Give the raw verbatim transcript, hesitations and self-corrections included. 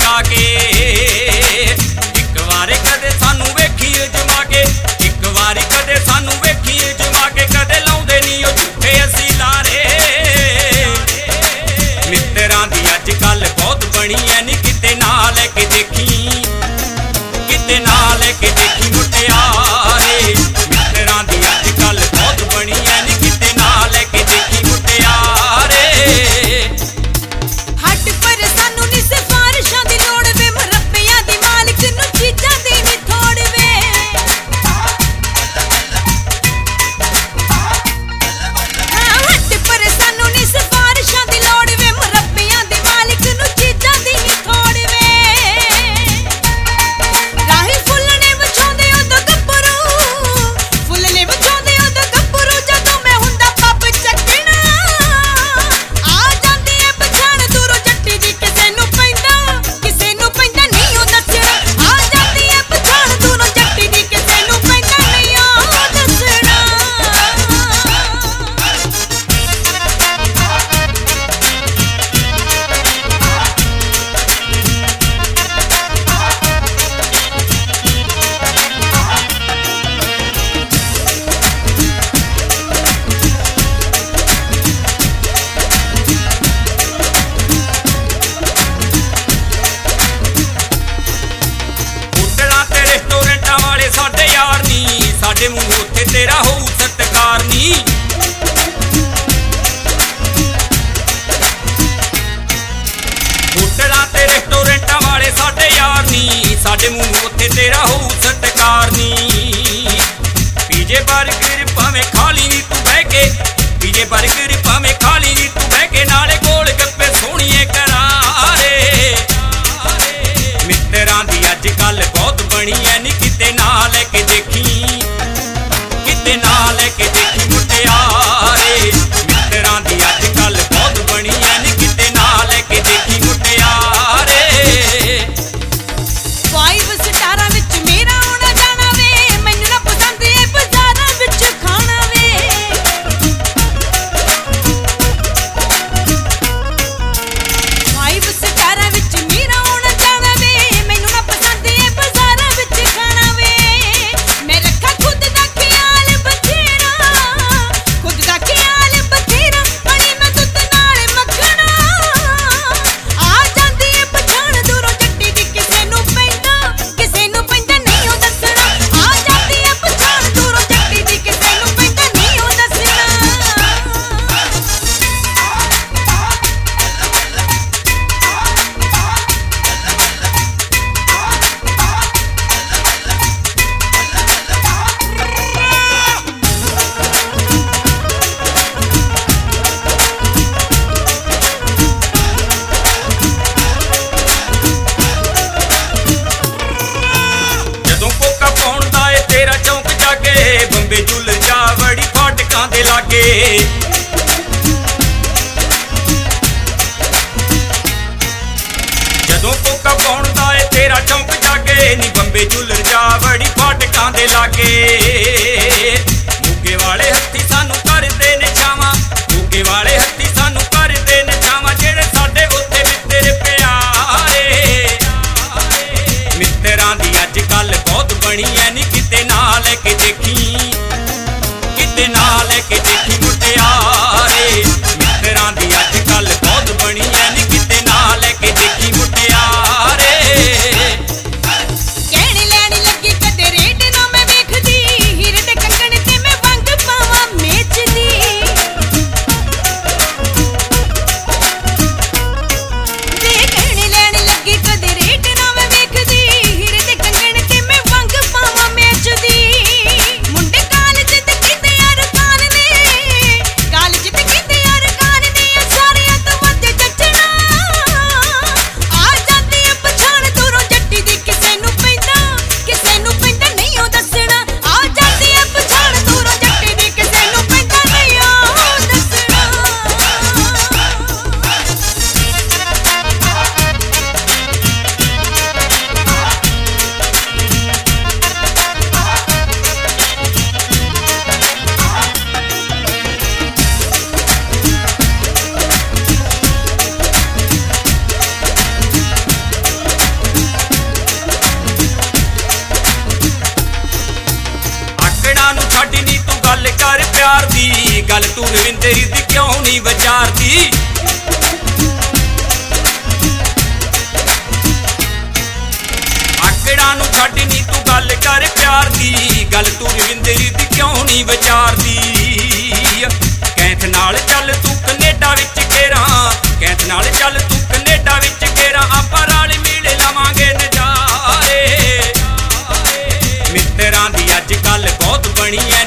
लगा के एक वारे कदे सानू वेखीए जमा के एक वारी कदे सानू वेखीए जमा के कदे लाउंदे नी ओ झूठे असी लारे मित्तरां दी अज कल बहुत बनी है नी किते ना लेके देखी किते ना लेके देखी मुटियारे मित्तरां दी अज कल बहुत बनी है नी किते ना लेके देखी मुटियारे हट पर सानू नी सिफारिशां दी लोड़ वे मरब्बियां दी मालिक नू चीजां दी नी थोड़ वे हाँ हट पर सानू नी सिफारिशां दी लोड़ वे मरब्बियां दी मालिक नू चीजां दी नी थोड़ वे राही फुल्लने वछाउंदे उदों गब्बरू फुल्लने वछाउंदे उदों गब्बरू जदों मैं हुंदा पब चकना आ ਜਾਂਦੀ ਏ ਪਛਾਣ ਦੂਰੋਂ ਜੱਟੀ ਦੀ ਕਿਸੇ ਨੂੰ ਪੈਂਦਾ ਕਿਸੇ ਨੂੰ ਪੈਂਦਾ ਨਹੀਂ ਉਹ ਦੱਸਣਾ ਆ ਜਾਂਦੀ ਏ ਪਛਾਣ ਦੂਰੋਂ ਜੱਟੀ ਦੀ ਕਿਸੇ ਨੂੰ ਪੈਂਦਾ ਨਹੀਂ ਉਹ ਦੱਸਣਾ होटलां ते रेस्टोरेंटां वाले साडे यार नी साडे मूंह उत्थे तेरा होऊ सत्कार नी होटलां ते रेस्टोरेंटां वाले साडे यार नी साडे मूंह उत्थे तेरा होऊ सत्कार नी पीजे बर्गर भावें खा ली नी तू बह के पीजे बर्गर भावें खा ली नी तू बह के नाले गोल गप्पे सोहणीए करारे मित्तरां दी अज कल बहुत बनी है नी किते ना लेके देखी किते ना लेके देखी मुटियारे मित्तरां दी अज कल बहुत बनी है नी किते ना लेके देखी मुटियारे फाइव स्टारां विच मेरा आउणा जाना वे मैनू ना पसंद ए बाजारां विच खाना वे फाइव स्टारां विच मेरा आउणा जाना वे मैनू ना पसंद ए बाजारां विच खाना वे मैं रखा खुद दा ख्याल बथेरा खुद दा ख्याल बथेरा बनी मैं दुੱਧ नाल मक्खना आ ਜਾਂਦੀ ਏ ਪਛਾਣ ਦੂਰੋਂ ਜੱਟੀ ਦੀ ਕਿਸੇ ਨੂੰ ਪੈਂਦਾ ਕਿਸੇ ਨੂੰ ਪੈਂਦਾ ਨਹੀਂ ਉਹ ਦੱਸਣਾ ਆ ਜਾਂਦੀ ਏ ਪਛਾਣ ਦੂਰੋਂ ਜੱਟੀ ਦੀ ਕਿਸੇ ਨੂੰ ਪੈਂਦਾ ਨਹੀਂ ਉਹ ਦੱਸਣਾ ਜਦੋਂ ਕੋਕਾ ਪਾਉਣਦਾ ਏ ਤੇਰਾ ਚੌਂਕ ਜਾਗੇ ਬੰਬੇ ਝੁੱਲ ਜਾ ਵੜੀ ਫਾਟਕਾਂ ਦੇ ਲਾਗੇ ਜਦੋਂ ਕੋਕਾ ਪਾਉਣਦਾ ਏ ਤੇਰਾ ਚੌਂਕ ਜਾਗੇ ਨੀ ਬੰਬੇ ਝੁੱਲ ਜਾ ਵੜੀ ਫਾਟਕਾਂ ਦੇ ਲਾਗੇ ਮੁੱਗੇ ਵਾਲੇ ਹੱਥੀ ਸਾਨੂੰ ਕਰਦੇ ਨੇ ਛਾਵਾਂ ਮੁੱਗੇ ਵਾਲੇ ਹੱਥੀ ਸਾਨੂੰ ਕਰਦੇ ਨੇ ਛਾਵਾਂ ਜਿਹੜੇ ਸਾਡੇ ਉੱਤੇ ਮਿੱਤਰ ਪਿਆਰੇ ਮਿੱਤਰਾਂ ਦੀ ਅੱਜ ਕੱਲ ਬਹੁਤ ਬਣੀ ਐ ਨੀ ਕਿਤੇ ਨਾ ਲੈ ਕੇ ਦੇਖੀ ਕਿਤੇ ਨਾ ਲੈ ਕੇ ਦੇਖੀ ਮੁਟਿਆਰੇ ਮਿੱਤਰਾਂ ਦੀ ਅੱਜ ਕੱਲ ਬਹੁਤ ਬਣੀ ਐ ਨੀ ਕਿਤੇ ਨਾ ਲੈ ਕੇ ਦੇਖੀ ਮੁਟਿਆਰੇ ਕਹਿਣ ਲੈਣ ਲੱਗੀ ਕਦੇ ਰੇਟ ਨਾ ਮੈਂ ਵੇਖਦੀ ਛੱਡ ਨੀ ਤੂੰ ਗੱਲ ਕਰ ਪਿਆਰ ਦੀ, ਗੱਲ ਤੂੰ ਰਵਿੰਦਰ ਦੀ ਕਿਉਂ ਨਹੀਂ ਵਿਚਾਰਦੀ। ਆਕੜਾਂ ਨੂੰ ਛੱਡ ਨੀ ਤੂੰ ਗੱਲ ਕਰ ਪਿਆਰ ਦੀ, ਗੱਲ ਤੂੰ ਰਵਿੰਦਰ ਦੀ ਕਿਉਂ ਨਹੀਂ ਵਿਚਾਰਦੀ। ਕੈਂਥ ਨਾਲ ਚੱਲ ਤੂੰ ਕੈਨੇਡਾ ਵਿੱਚ ਘੇਰਾਂ, ਕੈਂਥ ਨਾਲ ਚੱਲ ਤੂੰ ਕੈਨੇਡਾ ਵਿੱਚ ਘੇਰਾਂ, ਆਪਾਂ ਰਲ ਮਿਲ ਲਵਾਂਗੇ ਨਜ਼ਾਰੇ। ਮਿੱਤਰਾਂ ਦੀ ਅੱਜ ਕੱਲ ਬਹੁਤ ਬਣੀ ਐ